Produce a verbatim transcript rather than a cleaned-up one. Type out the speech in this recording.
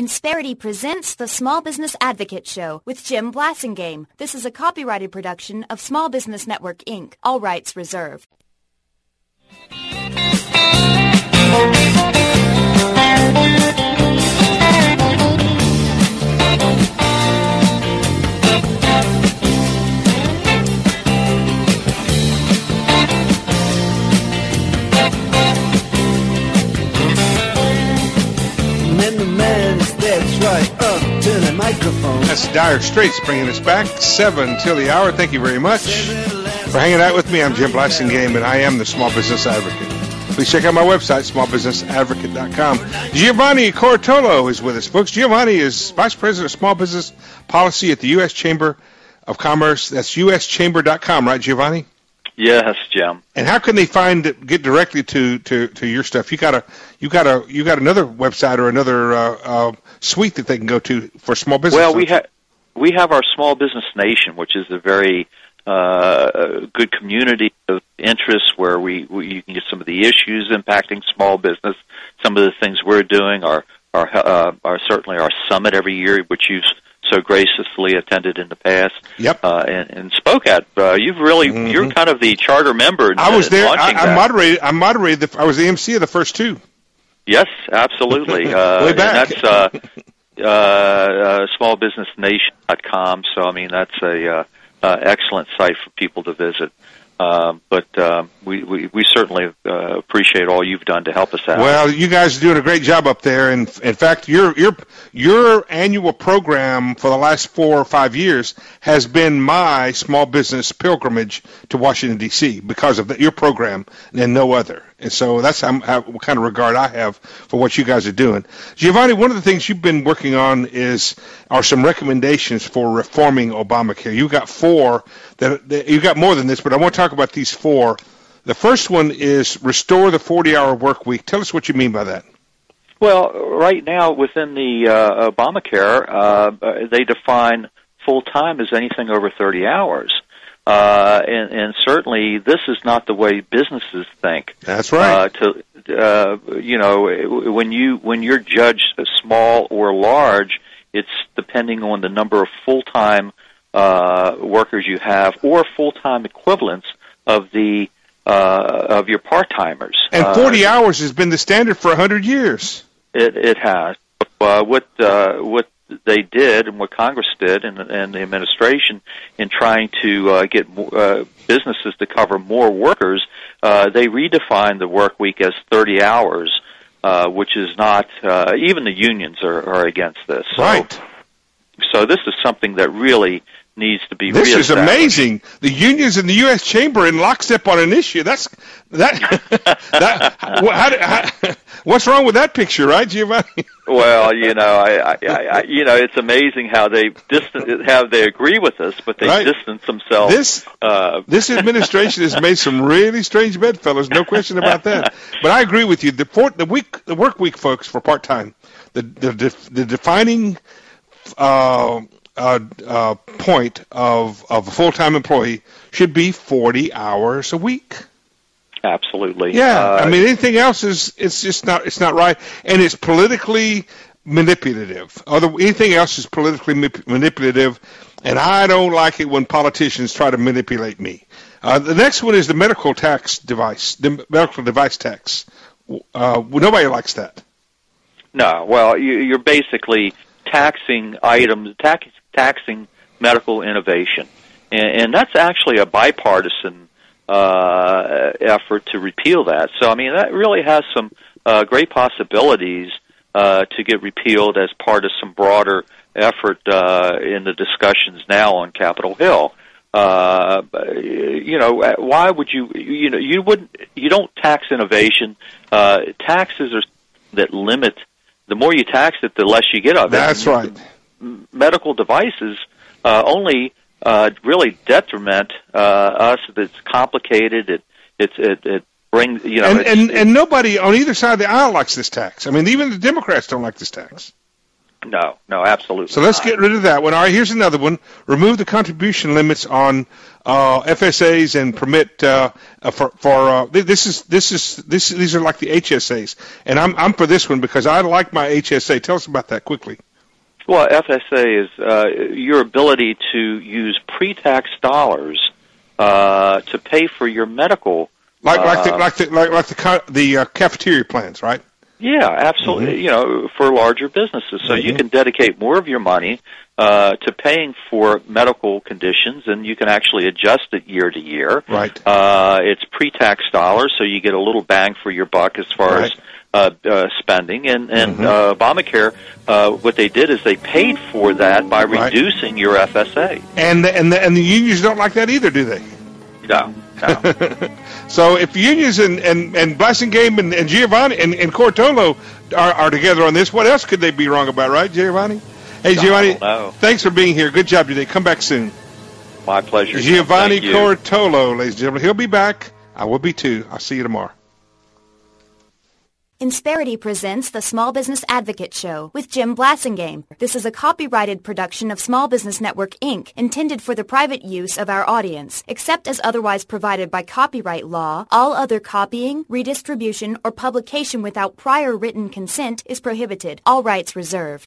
Insperity presents the Small Business Advocate Show with Jim Blasingame. This is a copyrighted production of Small Business Network, Incorporated. All rights reserved. Right up to the microphone. That's Dire Straits bringing us back seven till the hour. Thank you very much for hanging out with me. I'm Jim Blasingame, and I am the Small Business Advocate. Please check out my website, small business advocate dot com. Giovanni Cortolo is with us, folks. Giovanni is Vice President of Small Business Policy at the U S Chamber of Commerce. That's U S chamber dot com, right, Giovanni? Yes, Jim. And how can they find it, get directly to, to, to your stuff? You got a you got a you got another website or another uh, uh, suite that they can go to for small business. Well, we have we have our Small Business Nation, which is a very uh, good community of interests where we, we you can get some of the issues impacting small business. Some of the things we're doing are are, uh, are certainly our summit every year, which you've so graciously attended in the past. Yep. Uh, and, and spoke at. Uh, you've really, mm-hmm. You're kind of the charter member. In, I was there. I, I moderated. I moderated. The, I was the M C of the first two. Yes, absolutely. Uh, Way back. And that's uh, uh, uh, small business nation dot com. So I mean, that's a uh, uh, excellent site for people to visit. Um, but um, we, we, we certainly uh, appreciate all you've done to help us out. Well, you guys are doing a great job up there. And in fact, your your your annual program for the last four or five years has been my small business pilgrimage to Washington, D C because of the, your program and no other. And so that's how, how, what kind of regard I have for what you guys are doing. Giovanni, one of the things you've been working on is are some recommendations for reforming Obamacare. You got four. That, that you got more than this, but I want to talk about these four. The first one is restore the forty-hour work week. Tell us what you mean by that. Well, right now within the uh, Obamacare, uh, they define full-time as anything over thirty hours. Uh, and, and certainly this is not the way businesses think. That's right. Uh, to, uh, you know, when, you, when you're judged as small or large, it's depending on the number of full-time Uh, workers you have, or full-time equivalents of the uh, of your part-timers. And forty uh, hours has been the standard for a hundred years. It, it has. Uh, what uh, what they did, and what Congress did, and, and the administration, in trying to uh, get uh, businesses to cover more workers, uh, they redefined the work week as thirty hours, uh, which is not. Uh, even the unions are, are against this. So, right. So this is something that really needs to be This is reestablished. amazing. The unions in the U S Chamber in lockstep on an issue. That's that. that how, how, what's wrong with that picture, right, Giovanni? Well, you know, I, I, I, you know, it's amazing how they distant, how they agree with us, but they right. distance themselves. This uh, this administration has made some really strange bedfellows. No question about that. But I agree with you. The for, the week, the work week, folks, for part time, the the the defining. Uh, Uh, uh, point of, of a full-time employee should be forty hours a week. Absolutely. Yeah, uh, I mean anything else is it's just not it's not right, and it's politically manipulative. Other anything else is politically manipulative, and I don't like it when politicians try to manipulate me. Uh, the next one is the medical tax device, the medical device tax. Uh, nobody likes that. No, well, you, you're basically taxing items, tax, taxing medical innovation, and, and that's actually a bipartisan uh, effort to repeal that. So, I mean, that really has some uh, great possibilities uh, to get repealed as part of some broader effort uh, in the discussions now on Capitol Hill. Uh, you know, why would you? You know, you wouldn't. You don't tax innovation. Uh, taxes are that limit. The more you tax it, the less you get of it. That's right. Medical devices uh, only uh, really detriment uh, us. It's complicated. It it it, it brings you know. And it's, and, it's, and nobody on either side of the aisle likes this tax. I mean, even the Democrats don't like this tax. No, no, absolutely. So let's not. get rid of that one. All right, here's another one. Remove the contribution limits on uh, F S As and permit uh, uh, for for uh, this is this is this these are like the H S As, and I'm I'm for this one because I like my H S A. Tell us about that quickly. Well, F S A is uh, your ability to use pre-tax dollars uh, to pay for your medical. Like like the uh, like the like, like the ca- the uh, cafeteria plans, right? Yeah, absolutely. Mm-hmm. You know, for larger businesses, so Mm-hmm. you can dedicate more of your money uh, to paying for medical conditions, and you can actually adjust it year to year. Right. Uh, it's pre-tax dollars, so you get a little bang for your buck as far Right. as uh, uh, spending. And and Mm-hmm. uh, Obamacare, uh, what they did is they paid for that by Right. reducing your F S A. And the, and the, and the unions don't like that either, do they? No, no. So if unions and, and, and Blasingame and, and Giovanni and, and Cortolo are, are together on this, what else could they be wrong about, right, Giovanni? Hey, Giovanni, don't know. thanks for being here. Good job today. Come back soon. My pleasure. Giovanni Thank you. Cortolo, ladies and gentlemen. He'll be back. I will be too. I'll see you tomorrow. Insperity presents the Small Business Advocate Show with Jim Blasingame. This is a copyrighted production of Small Business Network, Incorporated, intended for the private use of our audience. Except as otherwise provided by copyright law, all other copying, redistribution, or publication without prior written consent is prohibited. All rights reserved.